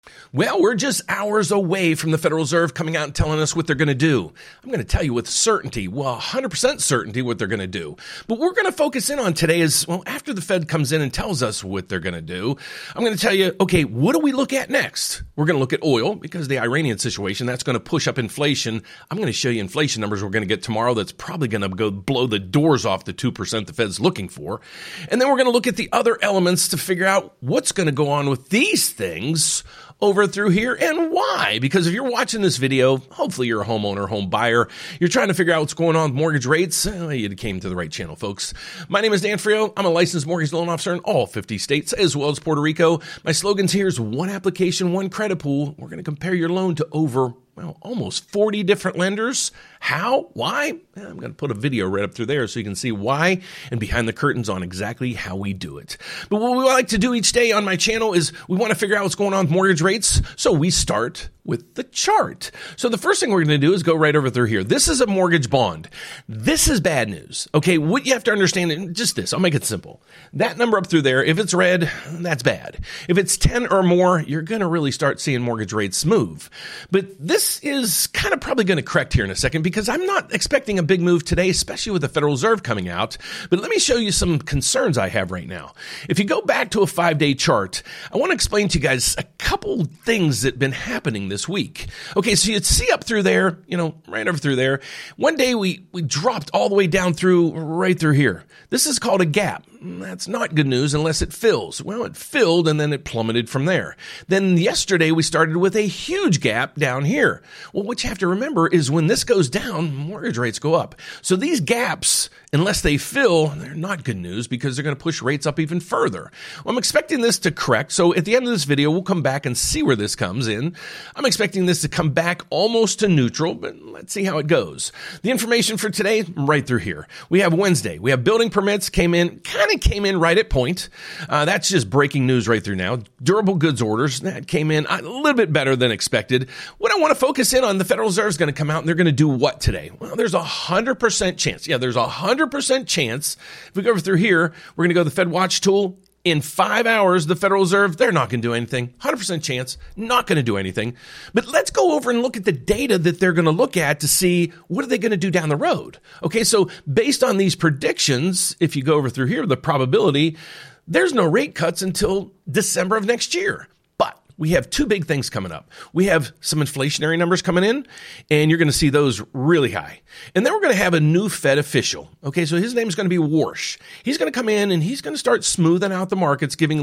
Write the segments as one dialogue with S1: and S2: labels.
S1: Well, we're just hours away from the Federal Reserve coming out and telling us what they're going to do. I'm going to tell you with certainty, 100% certainty what they're going to do. But we're going to focus in on today is, after the Fed comes in and tells us what they're going to do, I'm going to tell you, okay, what do we look at next? We're going to look at oil because the Iranian situation, that's going to push up inflation. I'm going to show you inflation numbers we're going to get tomorrow that's probably going to go blow the doors off the 2% the Fed's looking for. And then we're going to look at the other elements to figure out what's going to go on with these things over through here and why. Because if you're watching this video, hopefully you're a homeowner, home buyer, you're trying to figure out what's going on with mortgage rates, you came to the right channel, folks. My name is Dan Frio. I'm a licensed mortgage loan officer in all 50 states as well as Puerto Rico. My slogans here is one application, one credit pool. We're going to compare your loan to over almost 40 different lenders. How? Why? I'm going to put a video right up through there so you can see why and behind the curtains on exactly how we do it. But what we like to do each day on my channel is we want to figure out what's going on with mortgage rates. So we start with the chart. So the first thing we're going to do is go right over through here. This is a mortgage bond. This is bad news. Okay, what you have to understand is just this. I'll make it simple. That number up through there, if it's red, that's bad. If it's 10 or more, you're going to really start seeing mortgage rates move. But this is kind of probably going to correct here in a second because I'm not expecting a big move today, especially with the Federal Reserve coming out. But let me show you some concerns I have right now. If you go back to a 5-day chart, I want to explain to you guys a couple things that have been happening this week. Okay, so you see up through there, right over through there. One day we dropped all the way down through, right through here. This is called a gap. That's not good news unless it fills. Well, it filled and then it plummeted from there. Then yesterday we started with a huge gap down here. Well, what you have to remember is when this goes down, mortgage rates go up. So these gaps, unless they fill, they're not good news because they're going to push rates up even further. Well, I'm expecting this to correct. So at the end of this video, we'll come back and see where this comes in. I'm expecting this to come back almost to neutral, but let's see how it goes. The information for today, right through here. We have Wednesday. We have building permits came in right at point. That's just breaking news right through now. Durable goods orders, that came in a little bit better than expected. What I want to focus in on, the Federal Reserve is going to come out and they're going to do what today? Well, there's 100% chance. Yeah, there's 100% chance. If we go over through here, we're going to go to the Fed Watch tool. In 5 hours, the Federal Reserve, they're not going to do anything. 100% chance, not going to do anything. But let's go over and look at the data that they're going to look at to see what are they going to do down the road. Okay, so based on these predictions, if you go over through here, the probability, there's no rate cuts until December of next year. We have two big things coming up. We have some inflationary numbers coming in, and you're going to see those really high. And then we're going to have a new Fed official. Okay, so his name is going to be Warsh. He's going to come in and he's going to start smoothing out the markets, taking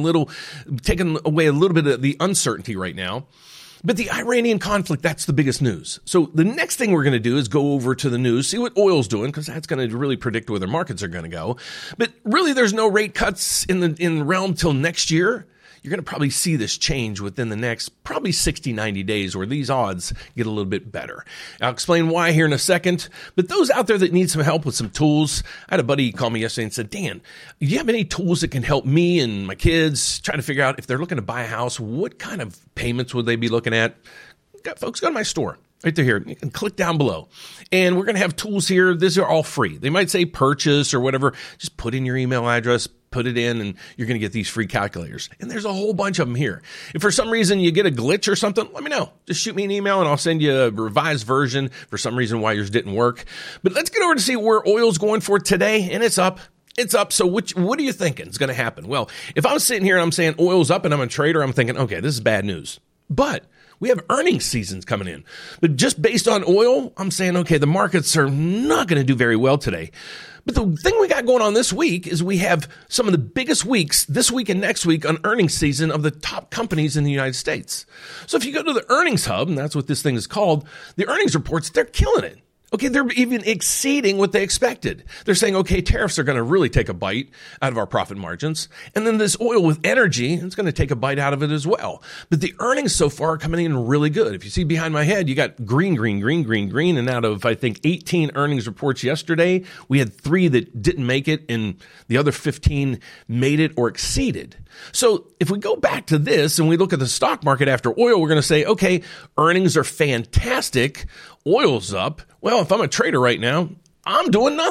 S1: away a little bit of the uncertainty right now. But the Iranian conflict, that's the biggest news. So the next thing we're going to do is go over to the news, see what oil's doing, because that's going to really predict where the markets are going to go. But really, there's no rate cuts in the realm till next year. You're going to probably see this change within the next probably 60, 90 days where these odds get a little bit better. I'll explain why here in a second. But those out there that need some help with some tools, I had a buddy call me yesterday and said, Dan, do you have any tools that can help me and my kids try to figure out if they're looking to buy a house, what kind of payments would they be looking at? Folks, go to my store. Right through here. You can click down below. And we're going to have tools here. These are all free. They might say purchase or whatever. Just put in your email address, put it in, and you're going to get these free calculators. And there's a whole bunch of them here. If for some reason you get a glitch or something, let me know. Just shoot me an email and I'll send you a revised version for some reason why yours didn't work. But let's get over to see where oil's going for today. And it's up. It's up. So what are you thinking is going to happen? Well, if I'm sitting here and I'm saying oil's up and I'm a trader, I'm thinking, okay, this is bad news. But we have earnings seasons coming in. But just based on oil, I'm saying, okay, the markets are not going to do very well today. But the thing we got going on this week is we have some of the biggest weeks this week and next week on earnings season of the top companies in the United States. So if you go to the earnings hub, and that's what this thing is called, the earnings reports, they're killing it. Okay, they're even exceeding what they expected. They're saying, okay, tariffs are going to really take a bite out of our profit margins. And then this oil with energy, it's going to take a bite out of it as well. But the earnings so far are coming in really good. If you see behind my head, you got green. And out of, I think, 18 earnings reports yesterday, we had 3 that didn't make it and the other 15 made it or exceeded. So if we go back to this and we look at the stock market after oil, we're going to say, okay, earnings are fantastic. Oil's up. Well, if I'm a trader right now, I'm doing nothing.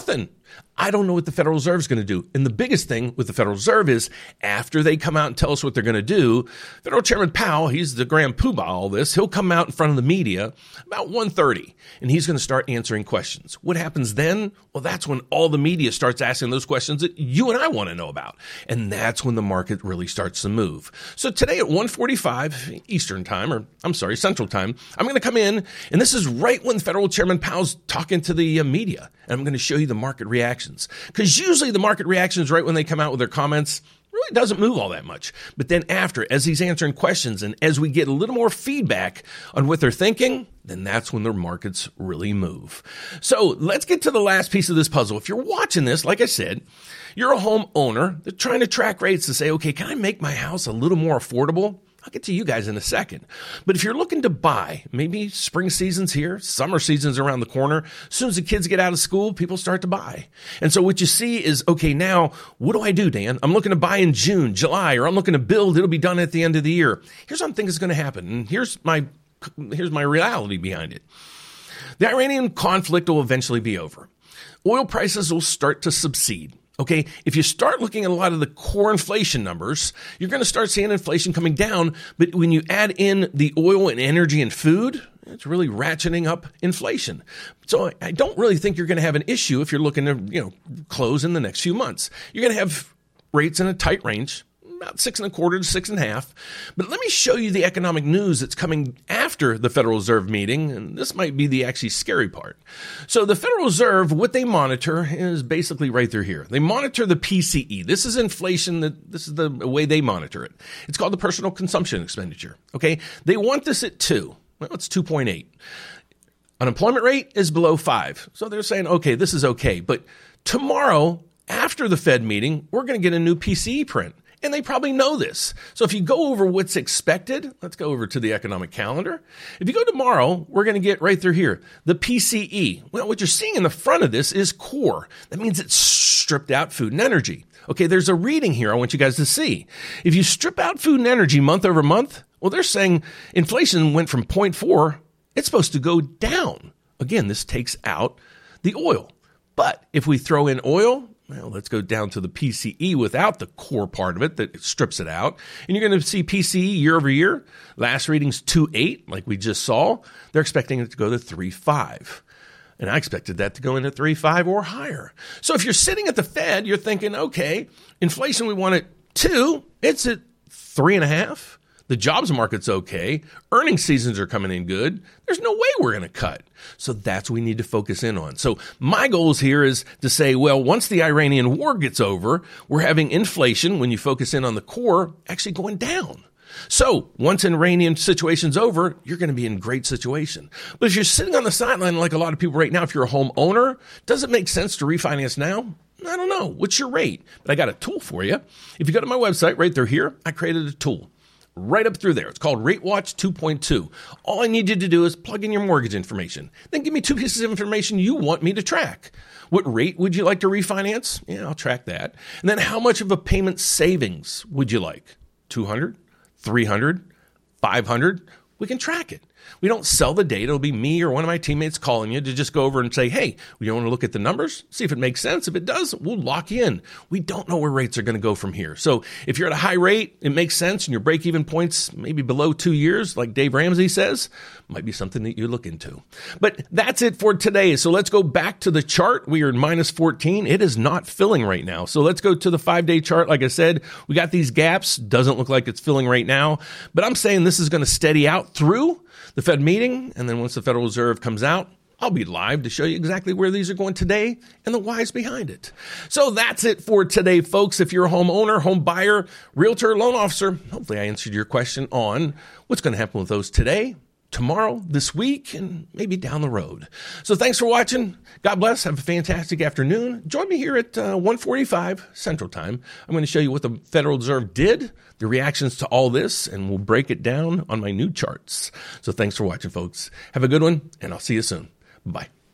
S1: I don't know what the Federal Reserve is going to do. And the biggest thing with the Federal Reserve is after they come out and tell us what they're going to do, Federal Chairman Powell, he's the grand poobah of all this, he'll come out in front of the media about 1:30, and he's going to start answering questions. What happens then? Well, that's when all the media starts asking those questions that you and I want to know about. And that's when the market really starts to move. So today at 1:45 Eastern time, Central time, I'm going to come in, and this is right when Federal Chairman Powell's talking to the media. And I'm going to show you the market reactions. Because usually the market reactions right when they come out with their comments really doesn't move all that much. But then after, as he's answering questions and as we get a little more feedback on what they're thinking, then that's when their markets really move. So let's get to the last piece of this puzzle. If you're watching this, like I said, you're a homeowner that's trying to track rates to say, okay, can I make my house a little more affordable? I'll get to you guys in a second. But if you're looking to buy, maybe spring season's here, summer season's around the corner. As soon as the kids get out of school, people start to buy. And so what you see is, okay, now what do I do, Dan? I'm looking to buy in June, July, or I'm looking to build. It'll be done at the end of the year. Here's what I think is going to happen. And here's my reality behind it. The Iranian conflict will eventually be over. Oil prices will start to subside. Okay, if you start looking at a lot of the core inflation numbers, you're going to start seeing inflation coming down. But when you add in the oil and energy and food, it's really ratcheting up inflation. So I don't really think you're going to have an issue if you're looking to, close in the next few months. You're going to have rates in a tight range, about 6.25 to 6.5. But let me show you the economic news that's coming after the Federal Reserve meeting, and this might be the actually scary part. So the Federal Reserve, what they monitor is basically right through here. They monitor the PCE. This is inflation. This is the way they monitor it. It's called the personal consumption expenditure. Okay, they want this at 2. Well, it's 2.8. Unemployment rate is below 5. So they're saying, okay, this is okay. But tomorrow, after the Fed meeting, we're going to get a new PCE print. And they probably know this. So if you go over what's expected, let's go over to the economic calendar. If you go tomorrow, we're going to get right through here, the PCE. Well, what you're seeing in the front of this is core. That means it's stripped out food and energy. Okay, there's a reading here I want you guys to see. If you strip out food and energy month over month, well, they're saying inflation went from 0.4. It's supposed to go down. Again, this takes out the oil. But if we throw in oil, well, let's go down to the PCE without the core part of it that strips it out. And you're going to see PCE year over year. Last reading's 2.8, like we just saw. They're expecting it to go to 3.5. And I expected that to go into 3.5 or higher. So if you're sitting at the Fed, you're thinking, okay, inflation, we want at 2. It's at 3.5. The jobs market's okay. Earnings seasons are coming in good. There's no way we're going to cut. So that's what we need to focus in on. So my goals here is to say, well, once the Iranian war gets over, we're having inflation, when you focus in on the core, actually going down. So once an Iranian situation's over, you're going to be in great situation. But if you're sitting on the sideline like a lot of people right now, if you're a homeowner, does it make sense to refinance now? I don't know. What's your rate? But I got a tool for you. If you go to my website right through here, I created a tool. Right up through there. It's called RateWatch 2.2. All I need you to do is plug in your mortgage information. Then give me 2 pieces of information you want me to track. What rate would you like to refinance? Yeah, I'll track that. And then how much of a payment savings would you like? 200, 300, 500? We can track it. We don't sell the data. It'll be me or one of my teammates calling you to just go over and say, hey, we want to look at the numbers, see if it makes sense. If it does, we'll lock you in. We don't know where rates are going to go from here. So if you're at a high rate, it makes sense, and your break-even points maybe below 2 years, like Dave Ramsey says, might be something that you look into. But that's it for today. So let's go back to the chart. We are in minus 14. It is not filling right now. So let's go to the 5-day chart. Like I said, we got these gaps. Doesn't look like it's filling right now. But I'm saying this is going to steady out through the Fed meeting, and then once the Federal Reserve comes out, I'll be live to show you exactly where these are going today and the whys behind it. So that's it for today, folks. If you're a homeowner, home buyer, realtor, loan officer, hopefully I answered your question on what's going to happen with those today, tomorrow, this week, and maybe down the road. So thanks for watching. God bless. Have a fantastic afternoon. Join me here at 1:45 Central Time. I'm going to show you what the Federal Reserve did, the reactions to all this, and we'll break it down on my new charts. So thanks for watching, folks. Have a good one, and I'll see you soon. Bye.